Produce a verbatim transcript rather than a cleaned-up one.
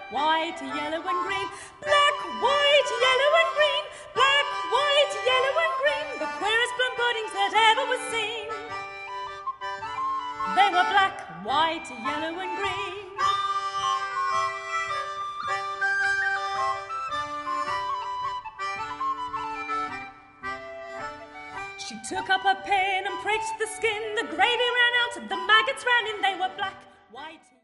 white, yellow and green. Black, white, yellow and green. Black, white, yellow and green. The queerest plum puddings that ever was seen. They were black, white, yellow and green. She took up her pen and pricked the skin. The gravy ran out, the maggots ran in. They were black, white...